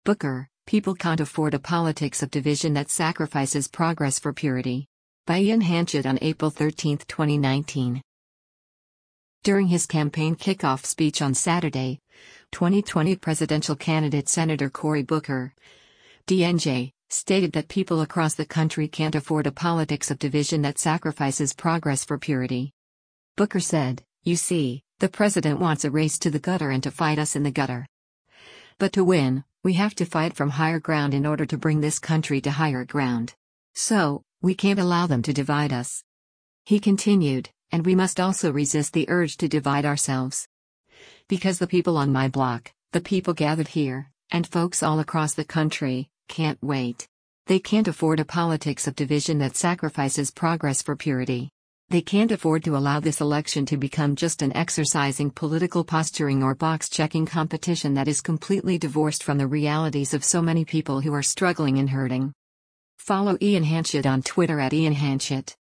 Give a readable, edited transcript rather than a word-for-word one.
Booker, People Can't Afford a Politics of Division That Sacrifices Progress for Purity. By Ian Hanchett on April 13, 2019. During his campaign kickoff speech on Saturday, 2020 presidential candidate Senator Cory Booker, DNJ, stated that people across the country can't afford a politics of division that sacrifices progress for purity. Booker said, "You see, the president wants a race to the gutter and to fight us in the gutter. But to win, we have to fight from higher ground in order to bring this country to higher ground. So, we can't allow them to divide us." He continued, "And we must also resist the urge to divide ourselves. Because the people on my block, the people gathered here, and folks all across the country, can't wait. They can't afford a politics of division that sacrifices progress for purity. They can't afford to allow this election to become just an exercising political posturing or box-checking competition that is completely divorced from the realities of so many people who are struggling and hurting." Follow Ian Hanchett on Twitter @IanHanchett.